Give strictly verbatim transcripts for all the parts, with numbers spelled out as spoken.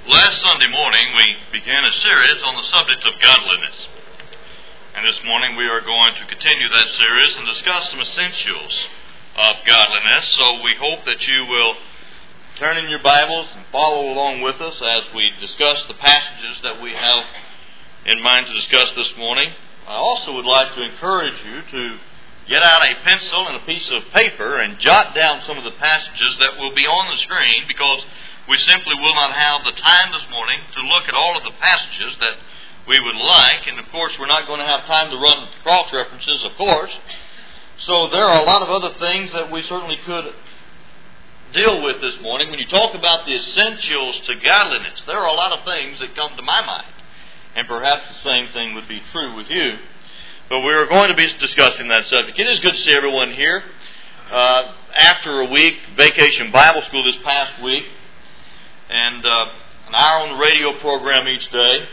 Last Sunday morning we began a series on the subject of godliness. And this morning we are going to continue that series and discuss some essentials of godliness. So we hope that you will turn in your Bibles and follow along with us as we discuss the passages that we have in mind to discuss this morning. I also would like to encourage you to get out a pencil and a piece of paper and jot down some of the passages that will be on the screen, because we simply will not have the time this morning to look at all of the passages that we would like. And of course we're not going to have time to run cross-references, of course. So there are a lot of other things that we certainly could deal with this morning. When you talk about the essentials to godliness, there are a lot of things that come to my mind. And perhaps the same thing would be true with you. But we are going to be discussing that subject. It is good to see everyone here. Uh, after a week, vacation Bible school this past week, and uh, an hour on the radio program each day,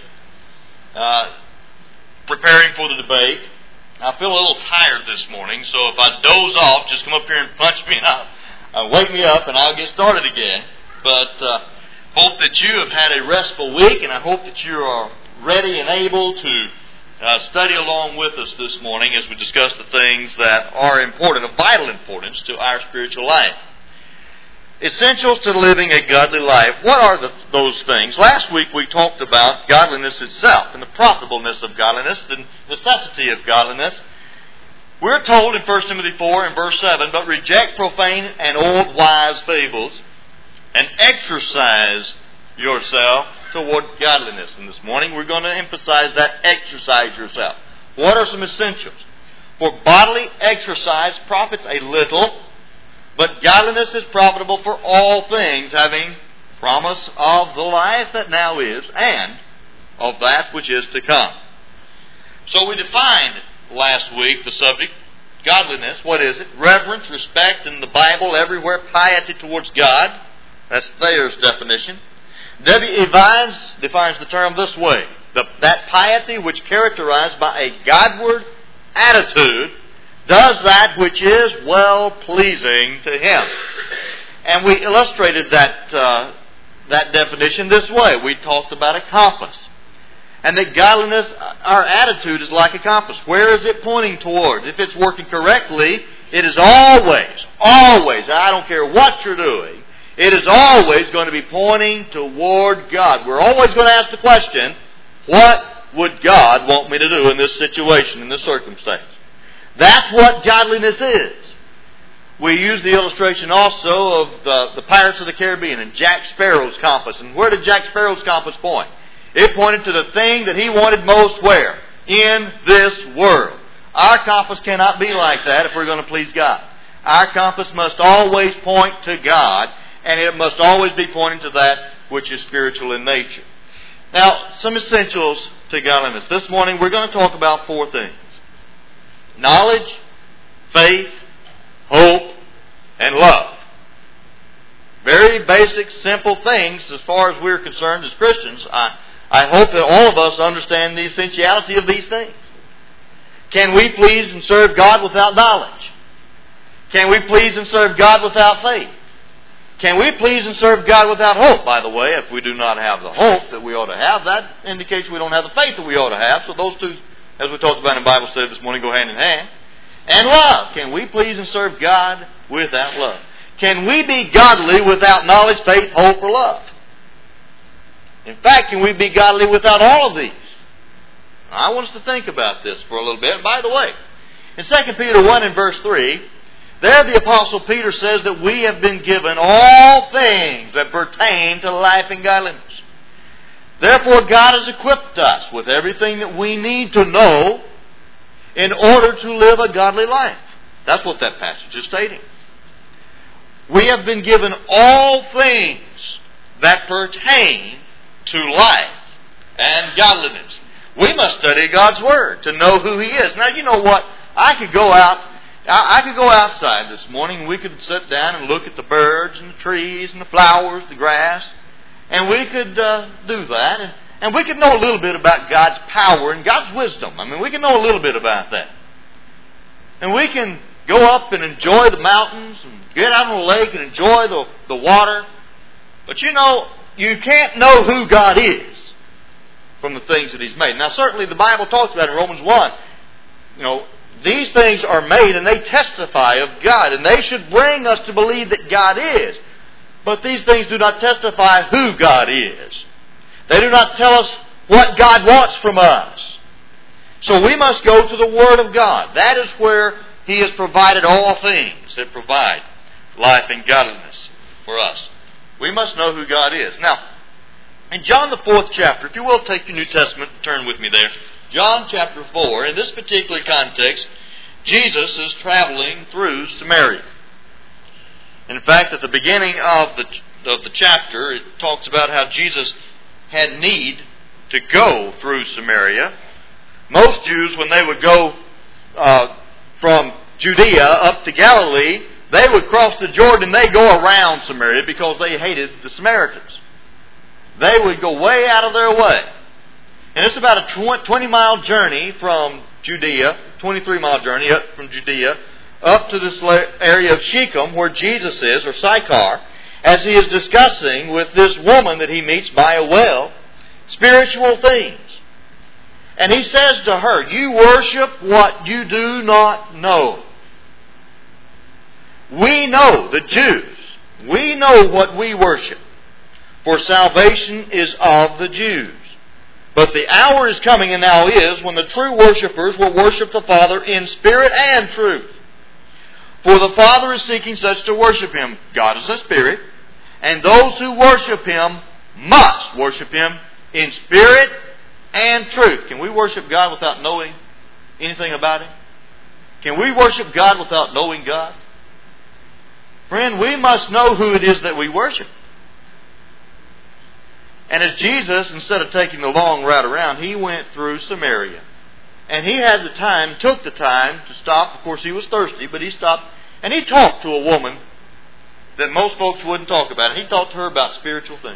uh, preparing for the debate. I feel a little tired this morning, so if I doze off, just come up here and punch me and I'll, uh, wake me up and I'll get started again. But uh, hope that you have had a restful week, and I hope that you are ready and able to uh, study along with us this morning as we discuss the things that are important, of vital importance to our spiritual life. Essentials to living a godly life. What are the, those things? Last week we talked about godliness itself and the profitableness of godliness, the necessity of godliness. We're told in First Timothy four and verse seven, but reject profane and old wise fables and exercise yourself toward godliness. And this morning we're going to emphasize that exercise yourself. What are some essentials? For bodily exercise profits a little, but godliness is profitable for all things, having promise of the life that now is and of that which is to come. So we defined last week the subject, godliness. What is it? Reverence, respect in the Bible, everywhere, piety towards God. That's Thayer's definition. W E Vines defines the term this way: the, that piety which characterized by a Godward attitude does that which is well-pleasing to Him. And we illustrated that uh, that definition this way. We talked about a compass. And that godliness, our attitude is like a compass. Where is it pointing towards? If it's working correctly, it is always, always, I don't care what you're doing, it is always going to be pointing toward God. We're always going to ask the question, what would God want me to do in this situation, in this circumstance? That's what godliness is. We use the illustration also of the, the Pirates of the Caribbean and Jack Sparrow's compass. And where did Jack Sparrow's compass point? It pointed to the thing that he wanted most where? In this world. Our compass cannot be like that if we're going to please God. Our compass must always point to God, and it must always be pointing to that which is spiritual in nature. Now, some essentials to godliness. This morning we're going to talk about four things: knowledge, faith, hope, and love. Very basic, simple things as far as we're concerned as Christians. I, I hope that all of us understand the essentiality of these things. Can we please and serve God without knowledge? Can we please and serve God without faith? Can we please and serve God without hope? By the way, if we do not have the hope that we ought to have, that indicates we don't have the faith that we ought to have. So those two, as we talked about in Bible study this morning, go hand in hand. And love. Can we please and serve God without love? Can we be godly without knowledge, faith, hope, or love? In fact, can we be godly without all of these? I want us to think about this for a little bit. And by the way, in Second Peter one and verse three, there the Apostle Peter says that we have been given all things that pertain to life and godliness. Therefore, God has equipped us with everything that we need to know in order to live a godly life. That's what that passage is stating. We have been given all things that pertain to life and godliness. We must study God's Word to know who He is. Now, you know what? I could go out, I could go outside this morning and we could sit down and look at the birds and the trees and the flowers, the grass, and we could uh, do that. And, and we could know a little bit about God's power and God's wisdom. I mean, we can know a little bit about that. And we can go up and enjoy the mountains and get out on the lake and enjoy the, the water. But you know, you can't know who God is from the things that He's made. Now certainly the Bible talks about in Romans one, you know, these things are made and they testify of God, and they should bring us to believe that God is. But these things do not testify who God is. They do not tell us what God wants from us. So we must go to the Word of God. That is where He has provided all things that provide life and godliness for us. We must know who God is. Now, in John the fourth chapter, if you will take your New Testament, turn with me there. John chapter four, in this particular context, Jesus is traveling through Samaria. In fact, at the beginning of the, of the chapter, it talks about how Jesus had need to go through Samaria. Most Jews, when they would go uh, from Judea up to Galilee, they would cross the Jordan, they go around Samaria because they hated the Samaritans. They would go way out of their way. And it's about a twenty mile journey from Judea, twenty-three mile journey up from Judea, up to this area of Shechem where Jesus is, or Sychar, as he is discussing with this woman that he meets by a well, spiritual things. And he says to her, you worship what you do not know. We know, the Jews, we know what we worship, for salvation is of the Jews. But the hour is coming, and now is, when the true worshipers will worship the Father in spirit and truth. For the Father is seeking such to worship Him. God is a spirit, and those who worship Him must worship Him in spirit and truth. Can we worship God without knowing anything about Him? Can we worship God without knowing God? Friend, we must know who it is that we worship. And as Jesus, instead of taking the long route around, He went through Samaria. And He had the time, took the time to stop. Of course, He was thirsty, but He stopped and He talked to a woman that most folks wouldn't talk about. And He talked to her about spiritual things.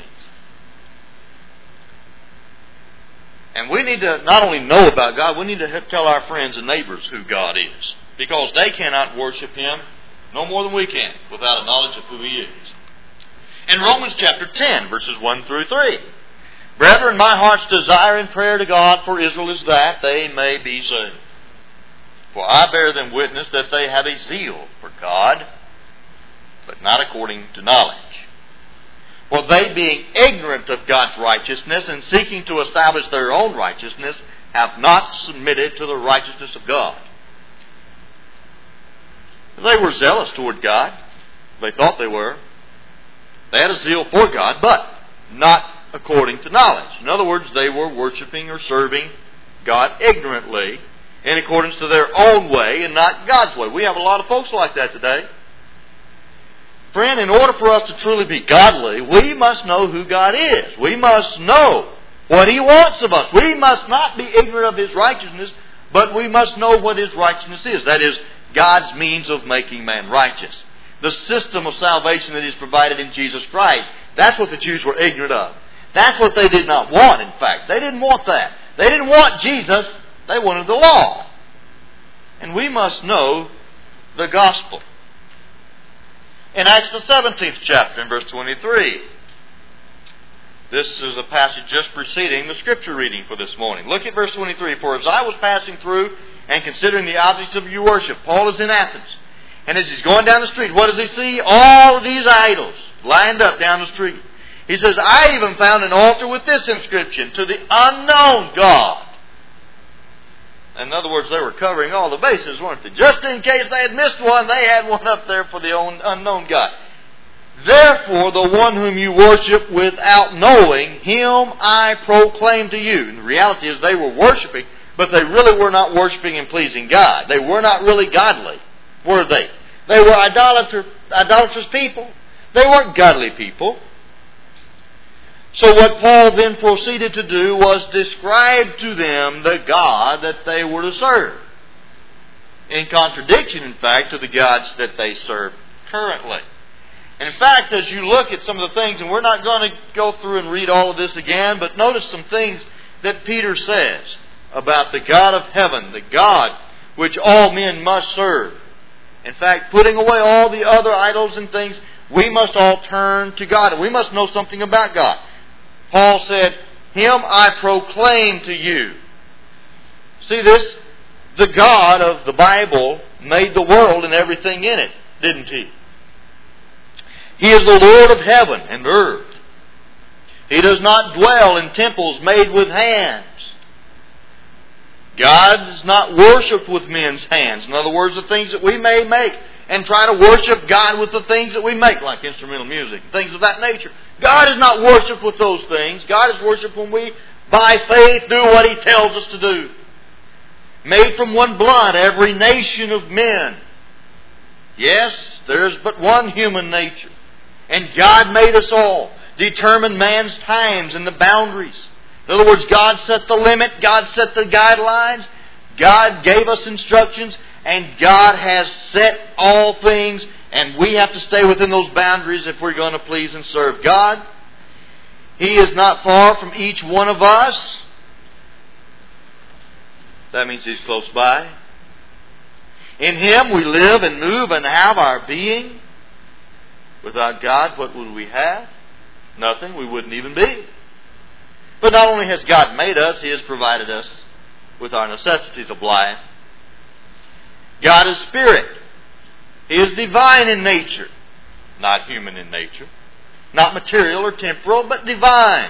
And we need to not only know about God, we need to tell our friends and neighbors who God is. Because they cannot worship Him no more than we can without a knowledge of who He is. In Romans chapter ten, verses one through three. Brethren, my heart's desire and prayer to God for Israel is that they may be saved. For I bear them witness that they have a zeal for God, but not according to knowledge. For they, being ignorant of God's righteousness and seeking to establish their own righteousness, have not submitted to the righteousness of God. They were zealous toward God. They thought they were. They had a zeal for God, but not according to knowledge. In other words, they were worshiping or serving God ignorantly in accordance to their own way and not God's way. We have a lot of folks like that today. Friend, in order for us to truly be godly, we must know who God is. We must know what He wants of us. We must not be ignorant of His righteousness, but we must know what His righteousness is. That is, God's means of making man righteous. The system of salvation that is provided in Jesus Christ. That's what the Jews were ignorant of. That's what they did not want, in fact. They didn't want that. They didn't want Jesus. They wanted the law. And we must know the gospel. In Acts the seventeenth chapter, in verse twenty-three, this is a passage just preceding the scripture reading for this morning. Look at verse twenty-three. For as I was passing through and considering the objects of your worship, Paul is in Athens. And as he's going down the street, what does he see? All of these idols lined up down the street. He says, I even found an altar with this inscription, to the unknown God. In other words, they were covering all the bases, weren't they? Just in case they had missed one, they had one up there for the unknown God. Therefore, the one whom you worship without knowing, Him I proclaim to you. And the reality is they were worshiping, but they really were not worshiping and pleasing God. They were not really godly, were they? They were idolater, idolatrous people. They weren't godly people. So what Paul then proceeded to do was describe to them the God that they were to serve. In contradiction, in fact, to the gods that they serve currently. And in fact, as you look at some of the things, and we're not going to go through and read all of this again, but notice some things that Peter says about the God of heaven, the God which all men must serve. In fact, putting away all the other idols and things, we must all turn to God. And we must know something about God. Paul said, Him I proclaim to you. See this? The God of the Bible made the world and everything in it, didn't He? He is the Lord of heaven and earth. He does not dwell in temples made with hands. God is not worshipped with men's hands. In other words, the things that we may make and try to worship God with the things that we make, like instrumental music, things of that nature. God is not worshipped with those things. God is worshipped when we, by faith, do what He tells us to do. Made from one blood, every nation of men. Yes, there is but one human nature. And God made us all. Determined man's times and the boundaries. In other words, God set the limit. God set the guidelines. God gave us instructions. And God has set all things. And we have to stay within those boundaries if we're going to please and serve God. He is not far from each one of us. That means He's close by. In Him we live and move and have our being. Without God, what would we have? Nothing. We wouldn't even be. But not only has God made us, He has provided us with our necessities of life. God is Spirit. He is divine in nature. Not human in nature. Not material or temporal, but divine.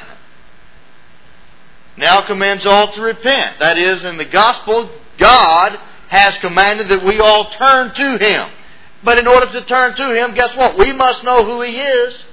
Now commands all to repent. That is, in the gospel, God has commanded that we all turn to Him. But in order to turn to Him, guess what? We must know who He is.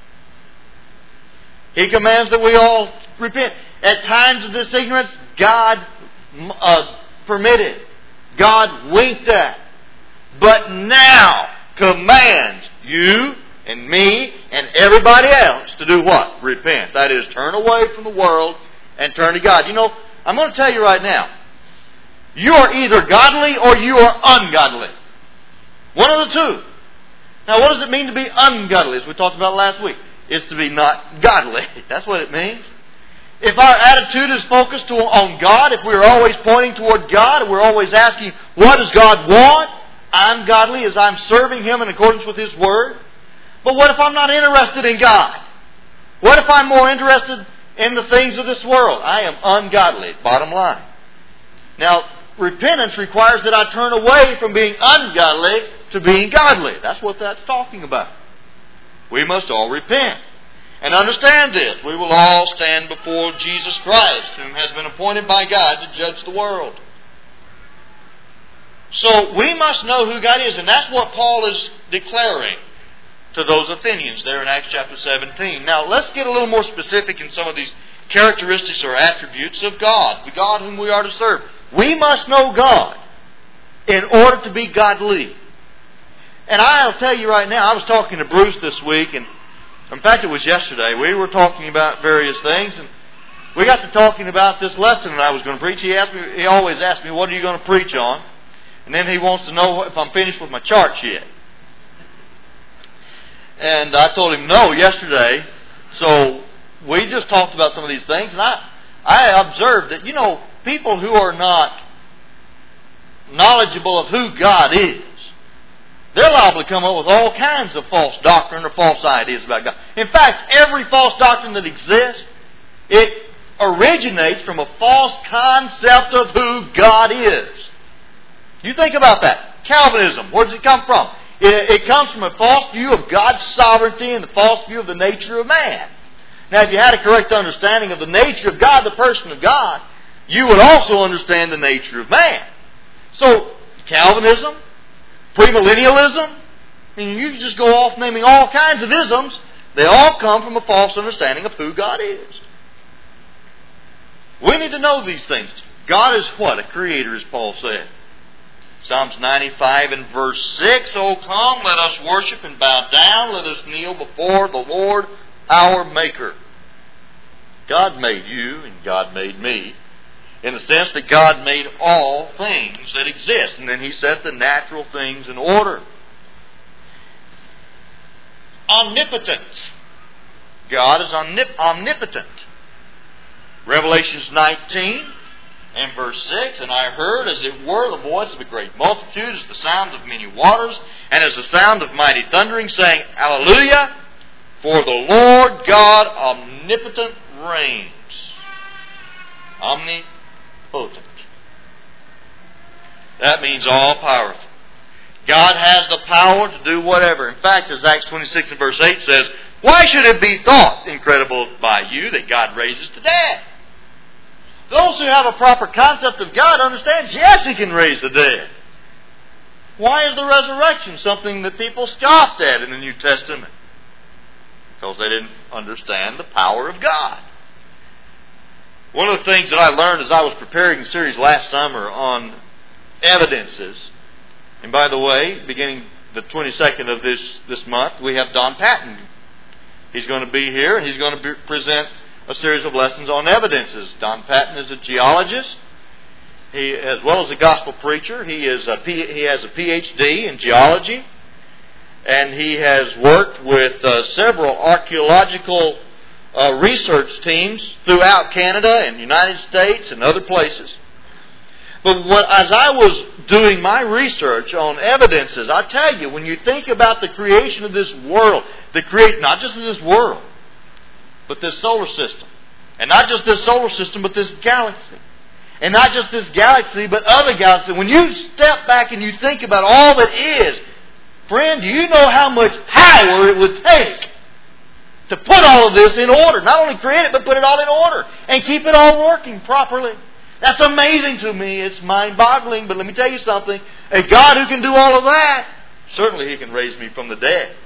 He commands that we all repent. At times of this ignorance, God uh, permitted. God winked at. But now commands you and me and everybody else to do what? Repent. That is, turn away from the world and turn to God. You know, I'm going to tell you right now, you are either godly or you are ungodly. One of the two. Now, what does it mean to be ungodly, as we talked about last week? It's to be not godly. That's what it means. If our attitude is focused on God, if we're always pointing toward God, and we're always asking, what does God want? I'm godly as I'm serving Him in accordance with His Word. But what if I'm not interested in God? What if I'm more interested in the things of this world? I am ungodly, bottom line. Now, repentance requires that I turn away from being ungodly to being godly. That's what that's talking about. We must all repent. And understand this. We will all stand before Jesus Christ, whom has been appointed by God to judge the world. So we must know who God is. And that's what Paul is declaring to those Athenians there in Acts chapter seventeen. Now let's get a little more specific in some of these characteristics or attributes of God, the God whom we are to serve. We must know God in order to be godly. And I'll tell you right now, I was talking to Bruce this week, and in fact it was yesterday. We were talking about various things, and we got to talking about this lesson that I was going to preach. He asked me, he always asks me, what are you going to preach on? And then he wants to know if I'm finished with my charts yet. And I told him no yesterday. So we just talked about some of these things, and I, I observed that, you know, people who are not knowledgeable of who God is, they're liable to come up with all kinds of false doctrine or false ideas about God. In fact, every false doctrine that exists, it originates from a false concept of who God is. You think about that. Calvinism, where does it come from? It, it comes from a false view of God's sovereignty and the false view of the nature of man. Now, if you had a correct understanding of the nature of God, the person of God, you would also understand the nature of man. So, Calvinism, premillennialism, I mean, you can just go off naming all kinds of isms. They all come from a false understanding of who God is. We need to know these things. God is what? A creator, as Paul said. Psalms ninety-five and verse six, O come, let us worship and bow down. Let us kneel before the Lord our Maker. God made you and God made me, in the sense that God made all things that exist. And then He set the natural things in order. Omnipotence. God is omnip- omnipotent. Revelations nineteen And verse six, and I heard as it were the voice of a great multitude, as the sound of many waters, and as the sound of mighty thundering, saying, Hallelujah! For the Lord God omnipotent reigns. Omnipotent. That means all powerful. God has the power to do whatever. In fact, as Acts twenty-six and verse eight says, why should it be thought incredible by you that God raises the dead? Those who have a proper concept of God understand, yes, He can raise the dead. Why is the resurrection something that people scoffed at in the New Testament? Because they didn't understand the power of God. One of the things that I learned as I was preparing the series last summer on evidences, and by the way, beginning the twenty-second of this, this month, we have Don Patton. He's going to be here, and he's going to be, present a series of lessons on evidences. Don Patton is a geologist. He, as well as a gospel preacher, he is a P, he has a P H D in geology, and he has worked with uh, several archaeological uh, research teams throughout Canada and United States and other places. But what, as I was doing my research on evidences, I tell you, when you think about the creation of this world, the create not just of this world, but this solar system. And not just this solar system, but this galaxy. And not just this galaxy, but other galaxies. When you step back and you think about all that is, friend, do you know how much power it would take to put all of this in order? Not only create it, but put it all in order. And keep it all working properly. That's amazing to me. It's mind-boggling. But let me tell you something. A God who can do all of that, certainly He can raise me from the dead.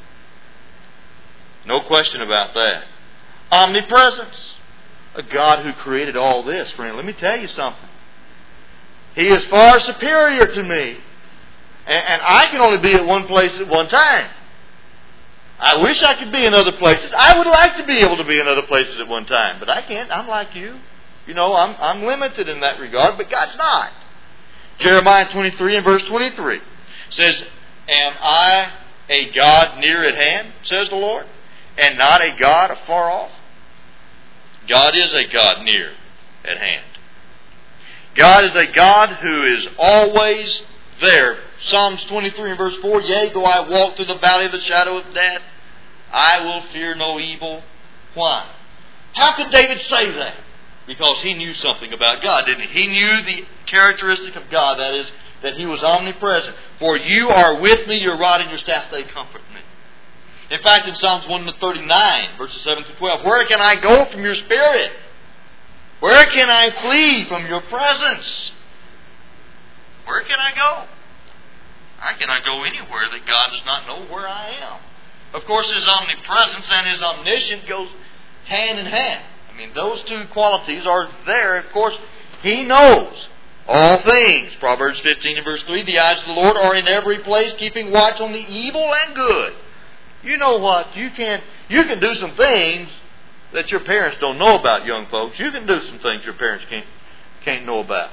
No question about that. Omnipresence. A God who created all this, friend. Let me tell you something. He is far superior to me. And, and I can only be at one place at one time. I wish I could be in other places. I would like to be able to be in other places at one time. But I can't. I'm like you. You know, I'm, I'm limited in that regard, but God's not. Jeremiah twenty-three and verse twenty-three says, Am I a God near at hand, says the Lord, and not a God afar off? God is a God near at hand. God is a God who is always there. Psalms twenty-three and verse four, Yea, though I walk through the valley of the shadow of death, I will fear no evil. Why? How could David say that? Because he knew something about God, didn't he? He knew the characteristic of God, that is, that He was omnipresent. For you are with me, your rod and your staff, they comfort me. In fact, in Psalms one thirty-nine, verses seven to twelve, Where can I go from your spirit? Where can I flee from your presence? Where can I go? I cannot go anywhere that God does not know where I am. Of course, His omnipresence and His omniscience goes hand in hand. I mean, those two qualities are there. Of course, He knows all things. Proverbs fifteen and verse three, The eyes of the Lord are in every place, keeping watch on the evil and good. You know what? You can, you can do some things that your parents don't know about, young folks. You can do some things your parents can't, can't know about.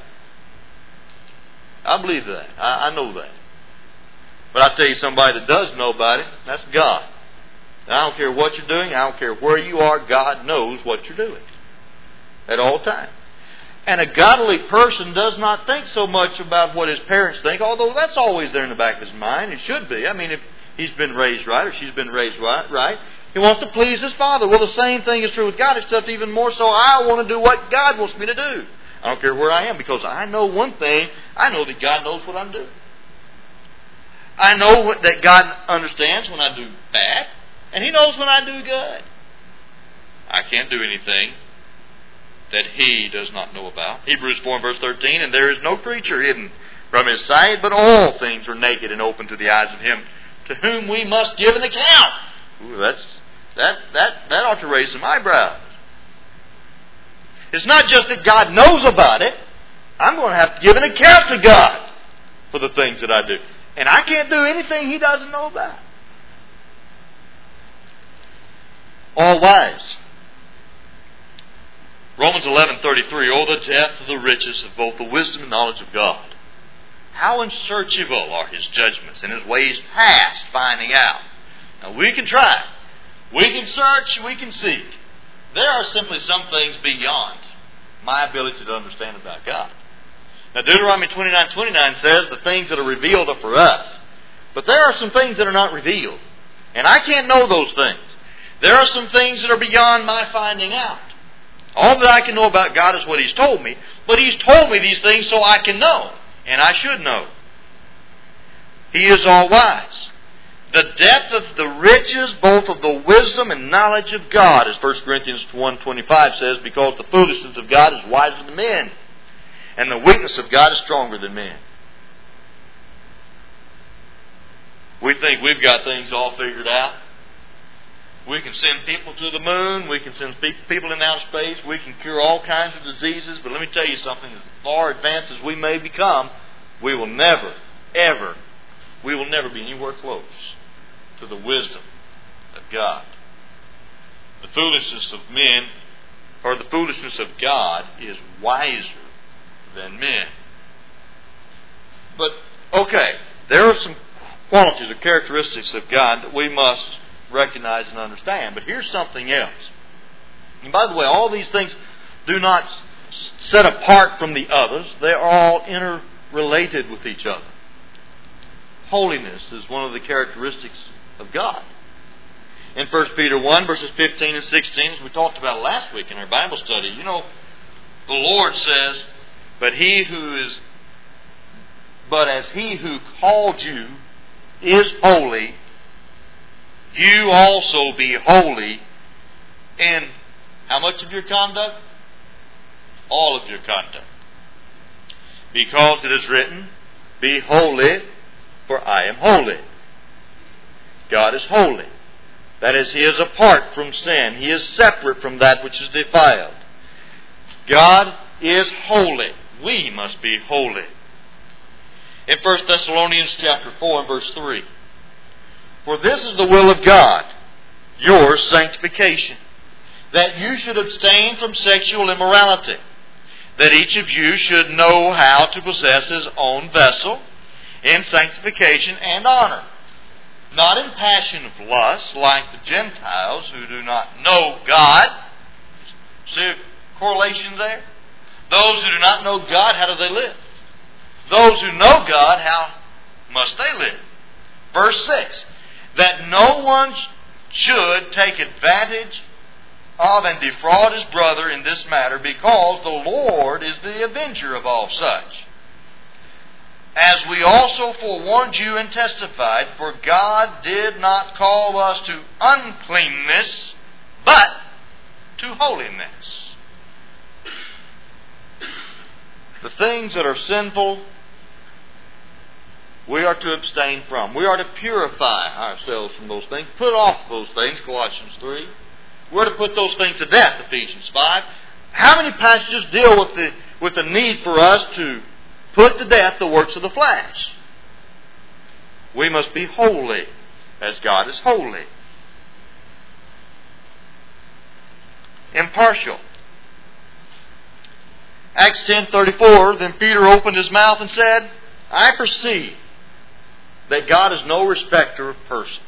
I believe that. I, I know that. But I tell you, somebody that does know about it, that's God. I don't care what you're doing. I don't care where you are. God knows what you're doing at all times. And a godly person does not think so much about what his parents think, although that's always there in the back of his mind. It should be. I mean, if he's been raised right or she's been raised right, right, he wants to please his father. Well, the same thing is true with God, except even more so, I want to do what God wants me to do. I don't care where I am, because I know one thing. I know that God knows what I'm doing. I know what, that God understands when I do bad. And He knows when I do good. I can't do anything that He does not know about. Hebrews four and verse thirteen, And there is no creature hidden from His sight, but all things are naked and open to the eyes of Him to whom we must give an account. Ooh, that's, that, that, that ought to raise some eyebrows. It's not just that God knows about it. I'm going to have to give an account to God for the things that I do. And I can't do anything He doesn't know about. All wise. Romans eleven thirty-three, Oh, the depth of the riches of both the wisdom and knowledge of God. How unsearchable are His judgments and His ways past finding out. Now we can try. We can search, we can seek. There are simply some things beyond my ability to understand about God. Now Deuteronomy twenty-nine twenty-nine says the things that are revealed are for us. But there are some things that are not revealed. And I can't know those things. There are some things that are beyond my finding out. All that I can know about God is what He's told me. But He's told me these things so I can know. And I should know. He is all wise. The depth of the riches, both of the wisdom and knowledge of God, as First Corinthians one twenty-five says, because the foolishness of God is wiser than men, and the weakness of God is stronger than men. We think we've got things all figured out. We can send people to the moon. We can send people in outer space. We can cure all kinds of diseases. But let me tell you something. As far advanced as we may become, we will never, ever, we will never be anywhere close to the wisdom of God. The foolishness of men, or the foolishness of God, is wiser than men. But, okay, there are some qualities or characteristics of God that we must recognize and understand. But here's something else. And by the way, all these things do not set apart from the others. They are all interrelated with each other. Holiness is one of the characteristics of God. In First Peter one, verses fifteen and sixteen, as we talked about last week in our Bible study, you know, the Lord says, But he who is, but as he who called you is holy, you also be holy in how much of your conduct? All of your conduct. Because it is written, Be holy, for I am holy. God is holy. That is, He is apart from sin. He is separate from that which is defiled. God is holy. We must be holy. In First Thessalonians chapter four and verse three, For this is the will of God, your sanctification, that you should abstain from sexual immorality, that each of you should know how to possess his own vessel in sanctification and honor, not in passion of lust like the Gentiles who do not know God. See a correlation there? Those who do not know God, how do they live? Those who know God, how must they live? Verse six, that no one should take advantage of and defraud his brother in this matter, because the Lord is the avenger of all such. As we also forewarned you and testified, for God did not call us to uncleanness, but to holiness. The things that are sinful, we are to abstain from. We are to purify ourselves from those things. Put off those things, Colossians three. We're to put those things to death, Ephesians five. How many passages deal with the, with the need for us to put to death the works of the flesh? We must be holy, as God is holy. Impartial. Acts ten thirty-four, Then Peter opened his mouth and said, I perceive that God is no respecter of persons.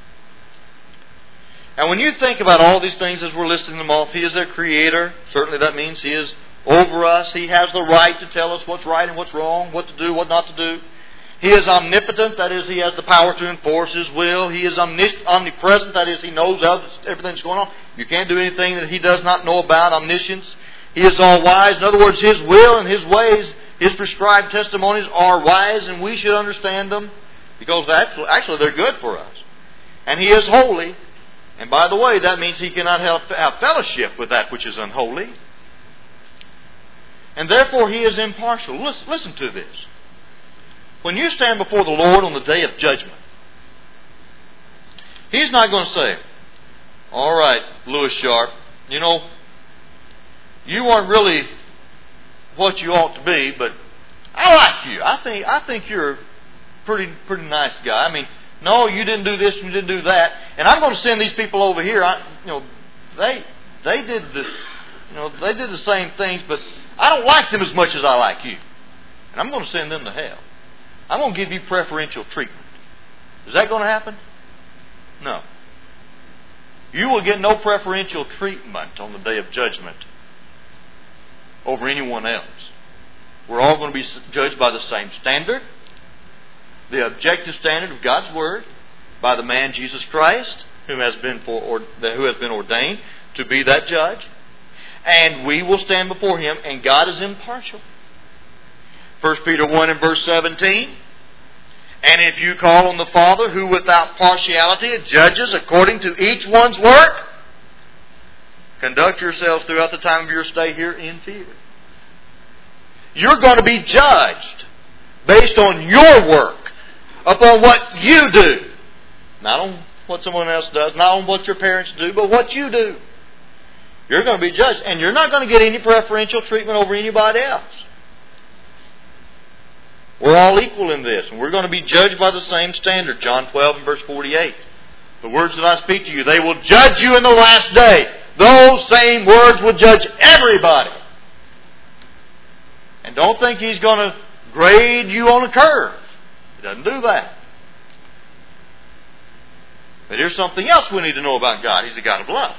And when you think about all these things as we're listing them off, He is our Creator. Certainly that means He is over us. He has the right to tell us what's right and what's wrong, what to do, what not to do. He is omnipotent. That is, He has the power to enforce His will. He is omnipresent. That is, He knows everything that's going on. You can't do anything that He does not know about. Omniscience. He is all wise. In other words, His will and His ways, His prescribed testimonies are wise, and we should understand them because actually they're good for us. And He is holy. And by the way, that means He cannot have, have fellowship with that which is unholy. And therefore He is impartial. Listen, listen to this. When you stand before the Lord on the day of judgment, He's not going to say, all right, Lewis Sharp, you know, you aren't really what you ought to be, but I like you. I think I think you're a pretty pretty nice guy. I mean, no, you didn't do this, you didn't do that, and I'm going to send these people over here. I, you know, they they did the, you know, they did the same things, but I don't like them as much as I like you, and I'm going to send them to hell. I'm going to give you preferential treatment. Is that going to happen? No. You will get no preferential treatment on the day of judgment. over anyone else. We're all going to be judged by the same standard, the objective standard of God's Word, by the man Jesus Christ, who has been for, or, who has been ordained to be that judge. And we will stand before Him, and God is impartial. First Peter one and verse seventeen. And if you call on the Father, who without partiality judges according to each one's work, conduct yourselves throughout the time of your stay here in fear. You're going to be judged based on your work, upon what you do. Not on what someone else does, not on what your parents do, but what you do. You're going to be judged, and you're not going to get any preferential treatment over anybody else. We're all equal in this, and we're going to be judged by the same standard. John twelve and verse forty-eight. The words that I speak to you, they will judge you in the last day. Those same words will judge everybody. And don't think He's going to grade you on a curve. He doesn't do that. But here's something else we need to know about God. He's a God of love.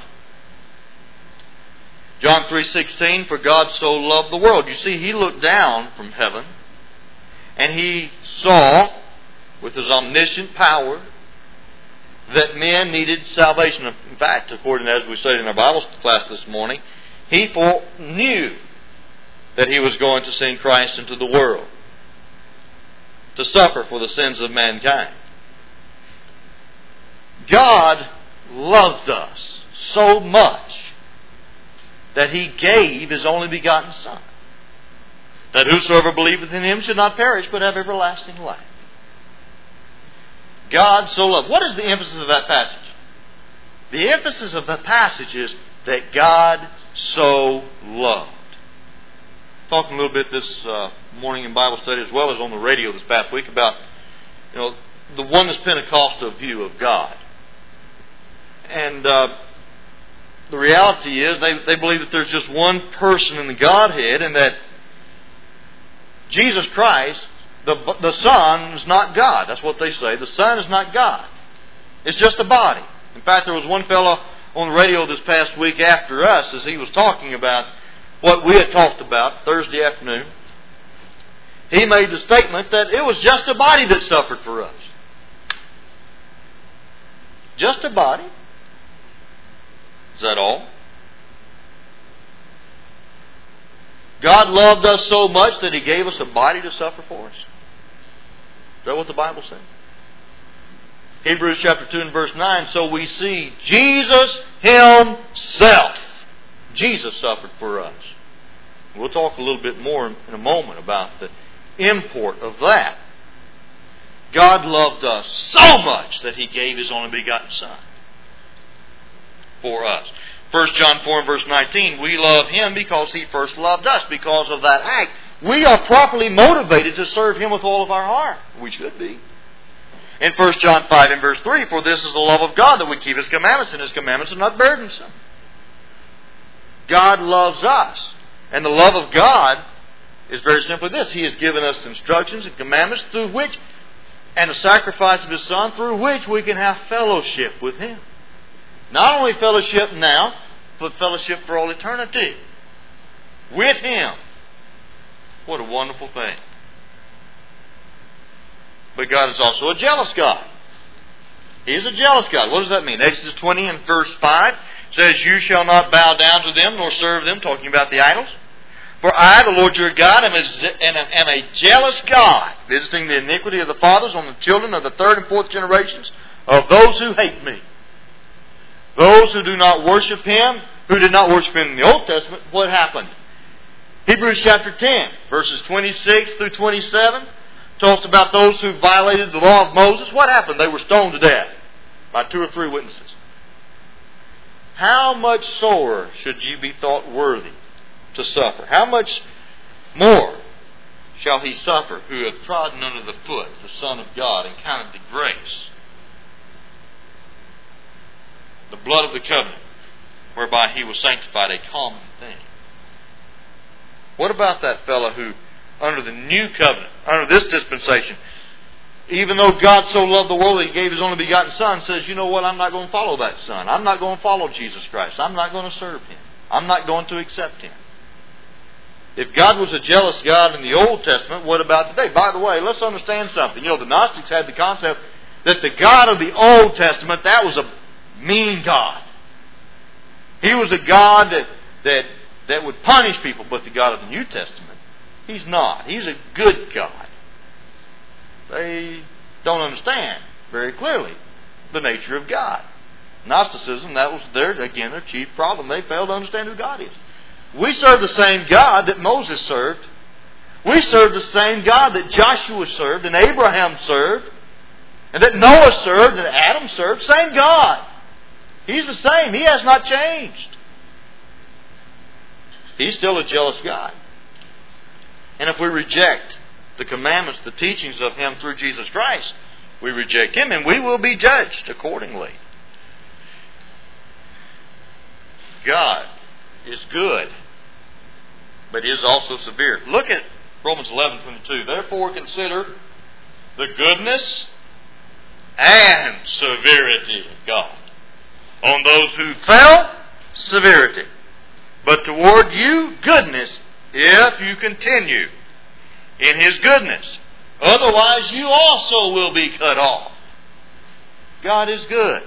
John three sixteen, for God so loved the world. You see, He looked down from heaven and He saw with His omniscient power that men needed salvation. In fact, according to as we studied in our Bible class this morning, He knew that He was going to send Christ into the world to suffer for the sins of mankind. God loved us so much that He gave His only begotten Son, that whosoever believeth in Him should not perish but have everlasting life. God so loved. What is the emphasis of that passage? The emphasis of the passage is that God so loved. Talking a little bit this uh, morning in Bible study, as well as on the radio this past week, about you know the Oneness Pentecostal view of God. And uh, the reality is they, they believe that there's just one person in the Godhead, and that Jesus Christ, the, the Son, is not God. That's what they say. The Son is not God. It's just a body. In fact, there was one fellow on the radio this past week after us, as he was talking about what we had talked about Thursday afternoon. He made the statement that it was just a body that suffered for us. Just a body. Is that all? God loved us so much that He gave us a body to suffer for us. Is that what the Bible says? Hebrews chapter two and verse nine, so we see Jesus Himself. Jesus suffered for us. We'll talk a little bit more in a moment about the import of that. God loved us so much that He gave His only begotten Son for us. First John four and verse nineteen, we love Him because He first loved us. Because of that act, we are properly motivated to serve Him with all of our heart. We should be. In First John five and verse three, for this is the love of God, that we keep His commandments, and His commandments are not burdensome. God loves us. And the love of God is very simply this. He has given us instructions and commandments through which, and the sacrifice of His Son, through which we can have fellowship with Him. Not only fellowship now, but fellowship for all eternity with Him. What a wonderful thing. But God is also a jealous God. He is a jealous God. What does that mean? Exodus twenty and verse five says, you shall not bow down to them nor serve them, talking about the idols. For I, the Lord your God, am a, am a jealous God, visiting the iniquity of the fathers on the children of the third and fourth generations of those who hate me. Those who do not worship Him, who did not worship Him in the Old Testament, what happened? Hebrews chapter ten, verses twenty-six through twenty-seven, talks about those who violated the law of Moses. What happened? They were stoned to death by two or three witnesses. How much sorer should you be thought worthy to suffer? How much more shall he suffer who hath trodden under the foot the Son of God and counted the grace, the blood of the covenant, whereby he was sanctified, a common thing? What about that fellow who, under the new covenant, under this dispensation, even though God so loved the world that He gave His only begotten Son, says, you know what, I'm not going to follow that Son. I'm not going to follow Jesus Christ. I'm not going to serve Him. I'm not going to accept Him. If God was a jealous God in the Old Testament, what about today? By the way, let's understand something. You know, the Gnostics had the concept that the God of the Old Testament, that was a mean God. He was a God that, that, that would punish people, but the God of the New Testament, He's not. He's a good God. They don't understand very clearly the nature of God. Gnosticism, that was their, again, their chief problem. They failed to understand who God is. We serve the same God that Moses served. We serve the same God that Joshua served and Abraham served and that Noah served and Adam served. Same God. He's the same. He has not changed. He's still a jealous God. And if we reject the commandments, the teachings of Him through Jesus Christ, we reject Him and we will be judged accordingly. God is good, but He is also severe. Look at Romans eleven twenty-two. Therefore consider the goodness and severity of God. On those who fell, severity. But toward you, goodness, if you continue in His goodness. Otherwise, you also will be cut off. God is good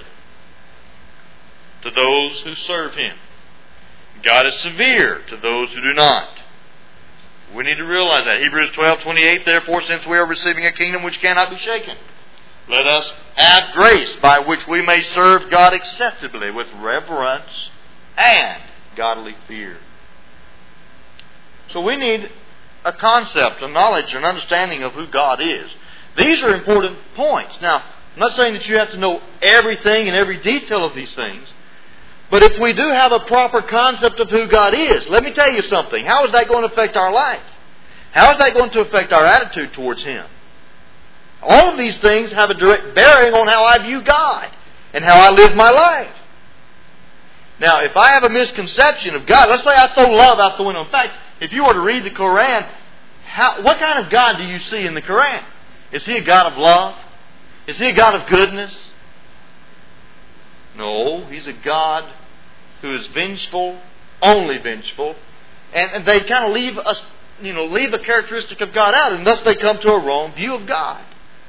to those who serve Him. God is severe to those who do not. We need to realize that. Hebrews twelve twenty-eight, therefore, since we are receiving a kingdom which cannot be shaken, let us have grace by which we may serve God acceptably with reverence and godly fear. So we need a concept, a knowledge, an understanding of who God is. These are important points. Now, I'm not saying that you have to know everything and every detail of these things, but if we do have a proper concept of who God is, let me tell you something. How is that going to affect our life? How is that going to affect our attitude towards Him? All of these things have a direct bearing on how I view God and how I live my life. Now, if I have a misconception of God, let's say I throw love out the window. In fact, if you were to read the Quran, how, what kind of God do you see in the Quran? Is He a God of love? Is He a God of goodness? No, He's a God who is vengeful, only vengeful, and, and they kind of leave us, you know, leave a characteristic of God out, and thus they come to a wrong view of God.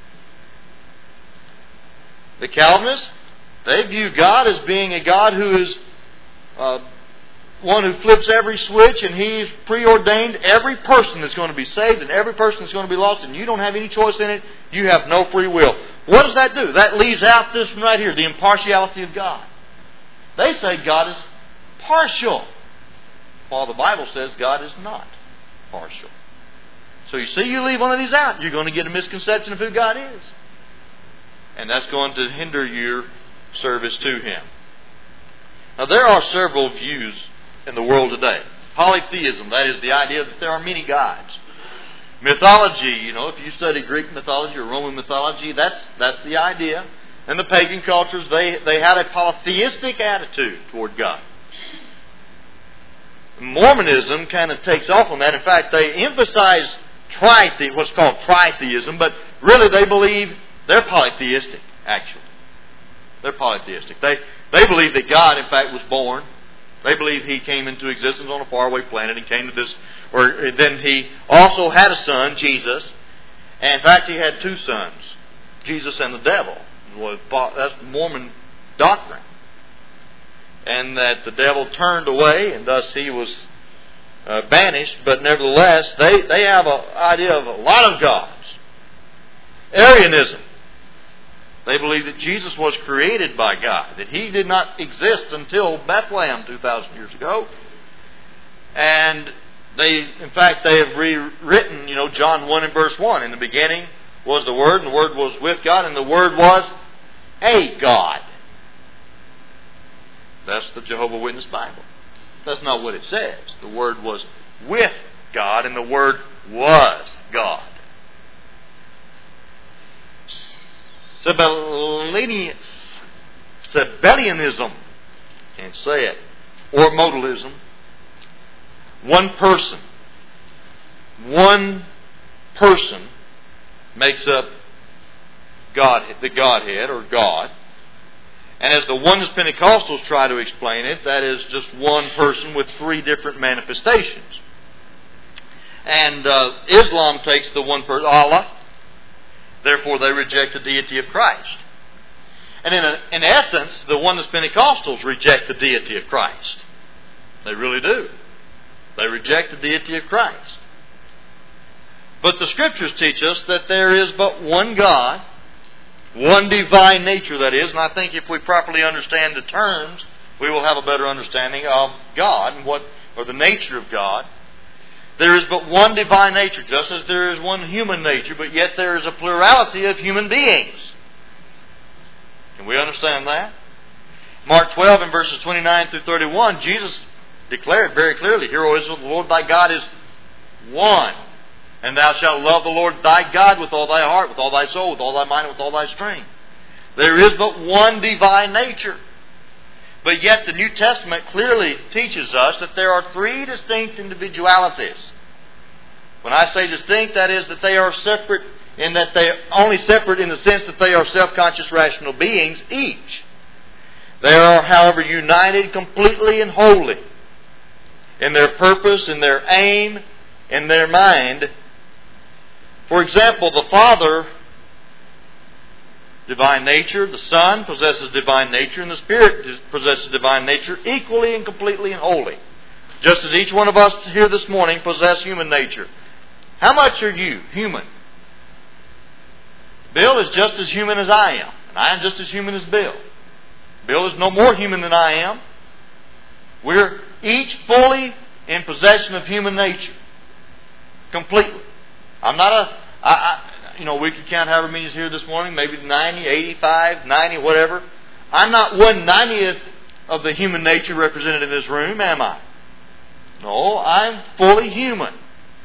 The Calvinists, they view God as being a God who is uh, one who flips every switch, and He's preordained every person that's going to be saved and every person that's going to be lost, and you don't have any choice in it. You have no free will. What does that do? That leaves out this one right here, the impartiality of God. They say God is partial, while the Bible says God is not partial. So you see, you leave one of these out, you're going to get a misconception of who God is. And that's going to hinder your service to Him. Now, there are several views in the world today. Polytheism, that is the idea that there are many gods. Mythology, you know, if you study Greek mythology or Roman mythology, that's that's the idea. And the pagan cultures, they, they had a polytheistic attitude toward God. Mormonism kind of takes off on that. In fact, they emphasize trithe- what's called tritheism, but really they believe they're polytheistic, actually. They're polytheistic. They, they believe that God, in fact, was born. They believe He came into existence on a faraway planet and came to this, or then He also had a son, Jesus. And in fact, He had two sons, Jesus and the devil. That's Mormon doctrine. And that the devil turned away, and thus he was uh, banished. But nevertheless, they, they have an idea of a lot of gods. Arianism. They believe that Jesus was created by God, that He did not exist until Bethlehem two thousand years ago. And they, in fact, they have rewritten, you know, John one and verse one. In the beginning was the Word, and the Word was with God, and the Word was a God. That's the Jehovah's Witness Bible. That's not what it says. The Word was with God, and the Word was God. Sabellianism, Sabellianism, can't say it, or modalism. One person, one person makes up God, the Godhead or God. And as the Oneness Pentecostals try to explain it, that is just one person with three different manifestations. and uh, Islam takes the one person, Allah. Therefore, they reject the deity of Christ. And in, a, in essence, the Oneness Pentecostals reject the deity of Christ. They really do. They reject the deity of Christ. But the Scriptures teach us that there is but one God, one divine nature, that is. And I think if we properly understand the terms, we will have a better understanding of God and what, or the nature of God. There is but one divine nature, just as there is one human nature, but yet there is a plurality of human beings. Can we understand that? Mark twelve and verses twenty-nine through thirty-one, Jesus declared very clearly, Hear, O Israel, the Lord thy God is one. And thou shalt love the Lord thy God with all thy heart, with all thy soul, with all thy mind, and with all thy strength. There is but one divine nature. But yet the New Testament clearly teaches us that there are three distinct individualities. When I say distinct, that is that they are separate, in that they are only separate in the sense that they are self-conscious rational beings each. They are, however, united completely and wholly in their purpose, in their aim, in their mind. For example, the Father, divine nature, the Son possesses divine nature, and the Spirit possesses divine nature equally and completely and wholly. Just as each one of us here this morning possess human nature. How much are you human? Bill is just as human as I am, and I am just as human as Bill. Bill is no more human than I am. We're each fully in possession of human nature. Completely. I'm not a, I, I, you know, we could count however many is here this morning, maybe ninety, eighty-five, ninety, whatever. I'm not one ninetieth of the human nature represented in this room, am I? No, I'm fully human.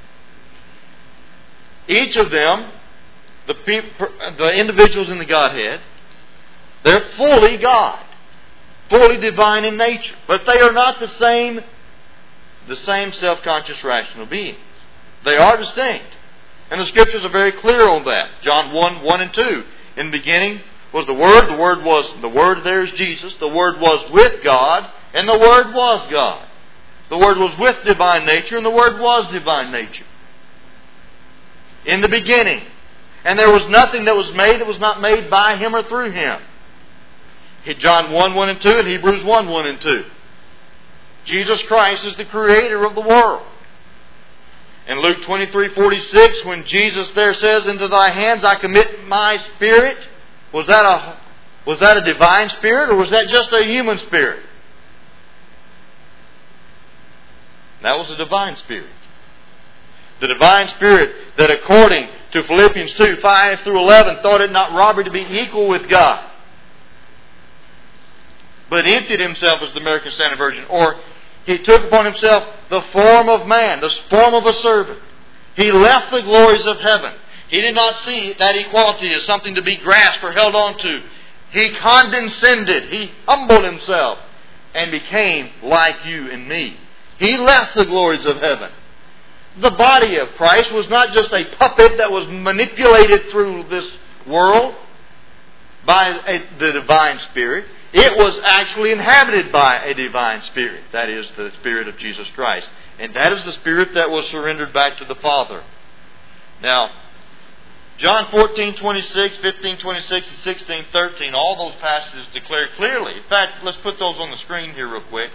Each of them, the, people, the individuals in the Godhead, they're fully God, fully divine in nature, but they are not the same, the same self-conscious rational beings. They are distinct. And the Scriptures are very clear on that. John one, one and two. In the beginning was the Word. The Word was, the Word there is Jesus. The Word was with God, and the Word was God. The Word was with divine nature, and the Word was divine nature. In the beginning. And there was nothing that was made that was not made by Him or through Him. John one, one and two, and Hebrews one, one and two. Jesus Christ is the Creator of the world. In Luke twenty-three, forty-six, when Jesus there says, Into thy hands I commit my spirit, was that a, was that a divine spirit, or was that just a human spirit? That was a divine spirit. The divine spirit that, according to Philippians two, five through eleven, thought it not robbery to be equal with God, but emptied himself, as the American Standard Version, or He took upon Himself the form of man, the form of a servant. He left the glories of heaven. He did not see that equality as something to be grasped or held on to. He condescended. He humbled Himself and became like you and me. He left the glories of heaven. The body of Christ was not just a puppet that was manipulated through this world by a, the divine Spirit. It was actually inhabited by a divine Spirit. That is the Spirit of Jesus Christ. And that is the Spirit that was surrendered back to the Father. Now, John fourteen, twenty-six, fifteen, twenty-six, and sixteen, thirteen, all those passages declare clearly. In fact, let's put those on the screen here real quick.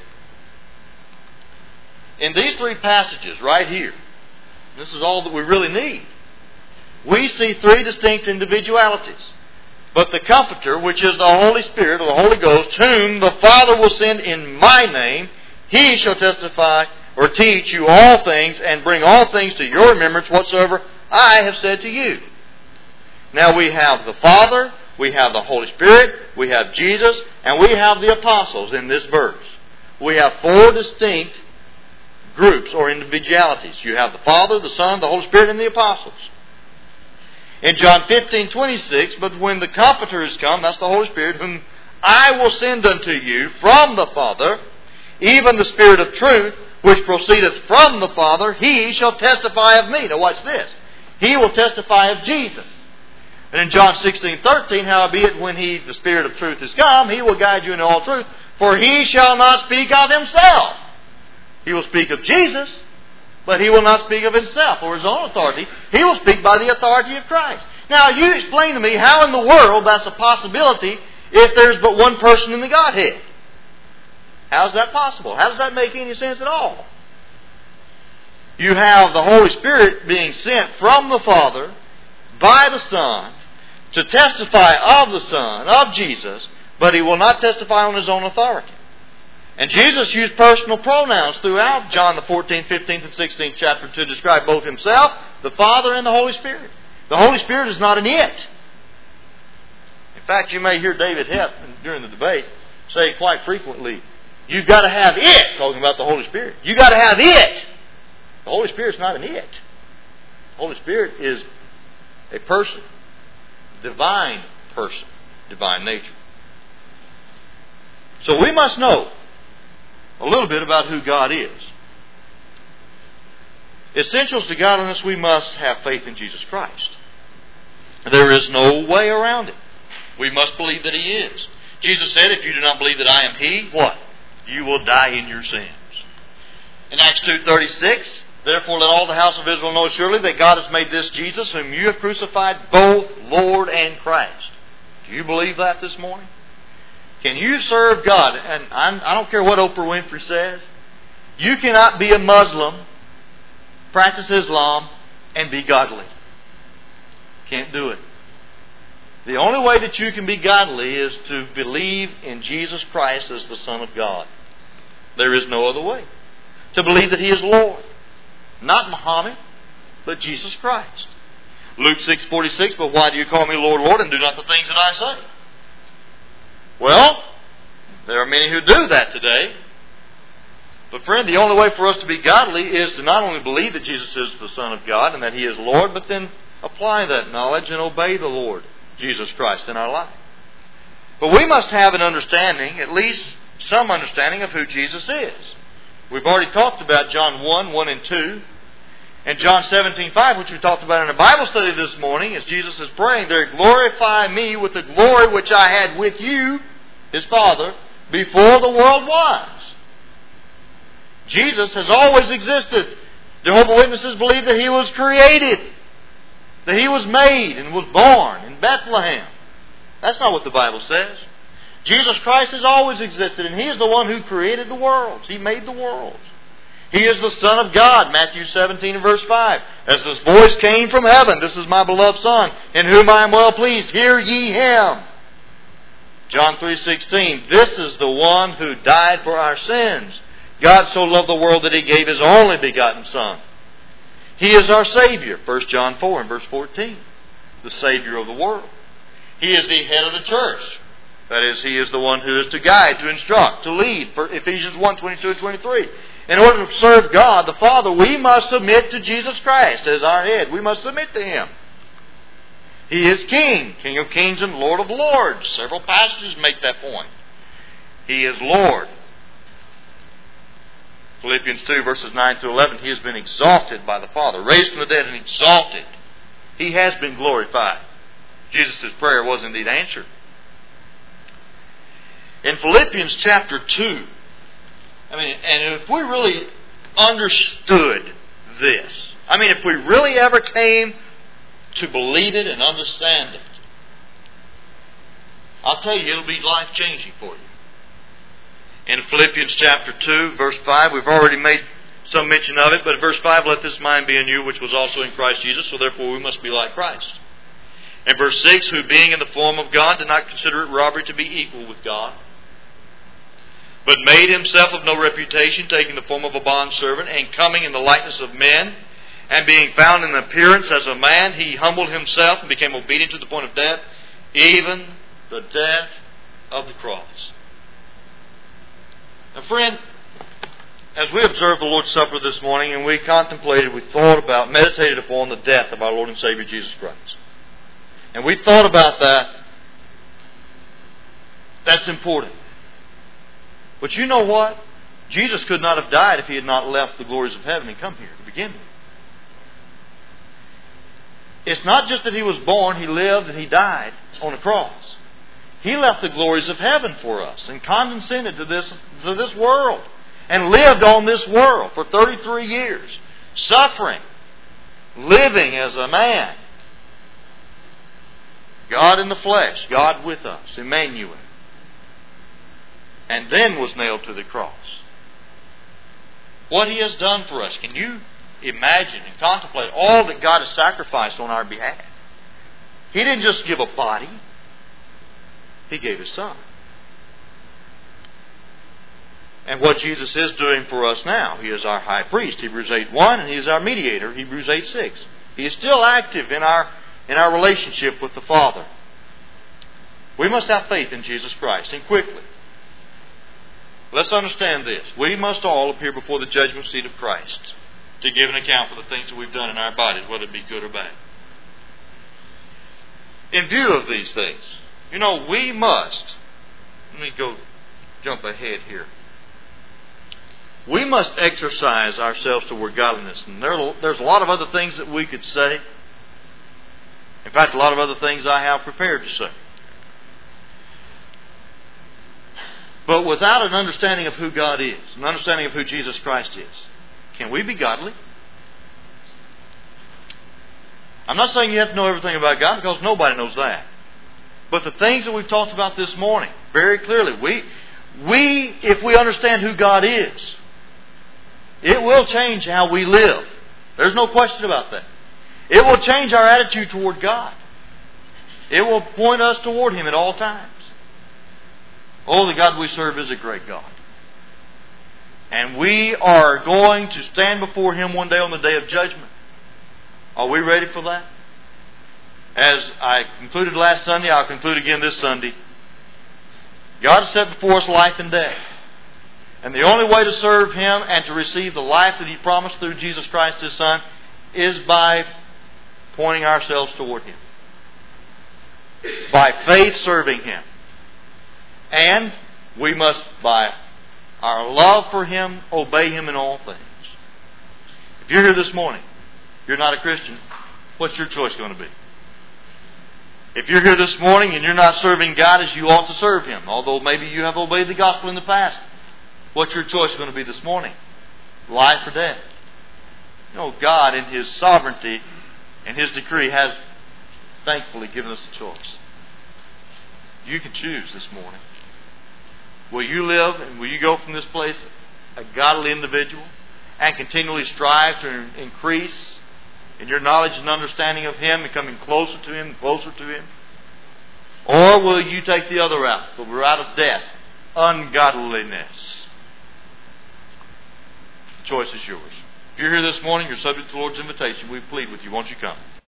In these three passages right here, this is all that we really need. We see three distinct individualities. But the Comforter, which is the Holy Spirit, or the Holy Ghost, whom the Father will send in my name, He shall testify or teach you all things and bring all things to your remembrance whatsoever I have said to you. Now we have the Father, we have the Holy Spirit, we have Jesus, and we have the apostles in this verse. We have four distinct groups or individualities. You have the Father, the Son, the Holy Spirit, and the apostles. In John fifteen, twenty-six, but when the Comforter is come, that's the Holy Spirit, whom I will send unto you from the Father, even the Spirit of truth, which proceedeth from the Father, He shall testify of me. Now watch this. He will testify of Jesus. And in John sixteen, thirteen, howbeit when He, the Spirit of truth, is come, He will guide you into all truth, for He shall not speak of Himself. He will speak of Jesus, but he will not speak of himself or his own authority. He will speak by the authority of Christ. Now, you explain to me how in the world that's a possibility if there's but one person in the Godhead. How is that possible? How does that make any sense at all? You have the Holy Spirit being sent from the Father by the Son to testify of the Son, of Jesus, but he will not testify on his own authority. And Jesus used personal pronouns throughout John the fourteenth, fifteenth, and sixteenth chapter to describe both himself, the Father, and the Holy Spirit. The Holy Spirit is not an it. In fact, you may hear David Hepp during the debate say quite frequently, you've got to have it, talking about the Holy Spirit. You've got to have it. The Holy Spirit's not an it. The Holy Spirit is a person. Divine person. Divine nature. So we must know a little bit about who God is. Essentials to godliness, we must have faith in Jesus Christ. There is no way around it. We must believe that He is. Jesus said, if you do not believe that I am He, what? You will die in your sins. In Acts two thirty-six, therefore let all the house of Israel know surely that God has made this Jesus, whom you have crucified, both Lord and Christ. Do you believe that this morning? Can you serve God? And I don't care what Oprah Winfrey says. You cannot be a Muslim, practice Islam, and be godly. Can't do it. The only way that you can be godly is to believe in Jesus Christ as the Son of God. There is no other way. To believe that He is Lord. Not Muhammad, but Jesus Christ. Luke six forty-six, but why do you call me Lord, Lord, and do not the things that I say? Well, there are many who do that today. But friend, the only way for us to be godly is to not only believe that Jesus is the Son of God and that He is Lord, but then apply that knowledge and obey the Lord Jesus Christ in our life. But we must have an understanding, at least some understanding of who Jesus is. We've already talked about John one, one and two. And John seventeen, five, which we talked about in a Bible study this morning, as Jesus is praying there, glorify me with the glory which I had with you, His Father, before the world was. Jesus has always existed. Jehovah's Witnesses believe that He was created, that He was made and was born in Bethlehem. That's not what the Bible says. Jesus Christ has always existed, and He is the one who created the worlds. He made the worlds. He is the Son of God, Matthew seventeen and verse five. As this voice came from heaven, this is my beloved Son, in whom I am well pleased. Hear ye Him. John three sixteen, this is the one who died for our sins. God so loved the world that He gave His only begotten Son. He is our Savior, First John four and verse fourteen. The Savior of the world. He is the head of the church. That is, He is the one who is to guide, to instruct, to lead. For Ephesians one, twenty-two and twenty-three. In order to serve God the Father, we must submit to Jesus Christ as our head. We must submit to Him. He is King, King of kings and Lord of lords. Several passages make that point. He is Lord. Philippians two, verses nine to eleven, He has been exalted by the Father, raised from the dead and exalted. He has been glorified. Jesus' prayer was indeed answered. In Philippians chapter two, I mean, and if we really understood this, I mean, if we really ever came to believe it and understand it, I'll tell you, it'll be life-changing for you. In Philippians chapter two, verse five, we've already made some mention of it, but in verse five, let this mind be in you, which was also in Christ Jesus, so therefore we must be like Christ. In verse six, who being in the form of God did not consider it robbery to be equal with God, but made Himself of no reputation, taking the form of a bondservant, and coming in the likeness of men, and being found in appearance as a man, He humbled Himself and became obedient to the point of death, even the death of the cross. Now, friend, as we observed the Lord's Supper this morning, and we contemplated, we thought about, meditated upon the death of our Lord and Savior Jesus Christ, and we thought about that, that's important. But you know what? Jesus could not have died if He had not left the glories of heaven and come here to begin with. It's not just that He was born, He lived, and He died on a cross. He left the glories of heaven for us and condescended to this, to this world and lived on this world for thirty-three years suffering, living as a man. God in the flesh, God with us, Emmanuel. And then was nailed to the cross. What He has done for us, can you imagine and contemplate all that God has sacrificed on our behalf? He didn't just give a body, He gave His Son. And what Jesus is doing for us now, He is our high priest, Hebrews eight one, and He is our mediator, Hebrews eight six. He is still active in our, in our relationship with the Father. We must have faith in Jesus Christ, and quickly. Let's understand this. We must all appear before the judgment seat of Christ to give an account for the things that we've done in our bodies, whether it be good or bad. In view of these things, you know, we must, let me go jump ahead here. We must exercise ourselves toward godliness. And there, there's a lot of other things that we could say. In fact, a lot of other things I have prepared to say. But without an understanding of who God is, an understanding of who Jesus Christ is, can we be godly? I'm not saying you have to know everything about God, because nobody knows that. But the things that we've talked about this morning, very clearly, we, we, if we understand who God is, it will change how we live. There's no question about that. It will change our attitude toward God. It will point us toward Him at all times. Oh, the God we serve is a great God. And we are going to stand before Him one day on the day of judgment. Are we ready for that? As I concluded last Sunday, I'll conclude again this Sunday. God has set before us life and death. And the only way to serve Him and to receive the life that He promised through Jesus Christ His Son is by pointing ourselves toward Him. By faith serving Him. And we must, by our love for Him, obey Him in all things. If you're here this morning, you're not a Christian, what's your choice going to be? If you're here this morning and you're not serving God as you ought to serve Him, although maybe you have obeyed the gospel in the past, what's your choice going to be this morning? Life or death? You know, God in His sovereignty and His decree has thankfully given us a choice. You can choose this morning. Will you live and will you go from this place a godly individual and continually strive to increase in your knowledge and understanding of Him, becoming closer to Him and closer to Him? Or will you take the other route, the route of death, ungodliness? The choice is yours. If you're here this morning, you're subject to the Lord's invitation. We plead with you. Won't you come?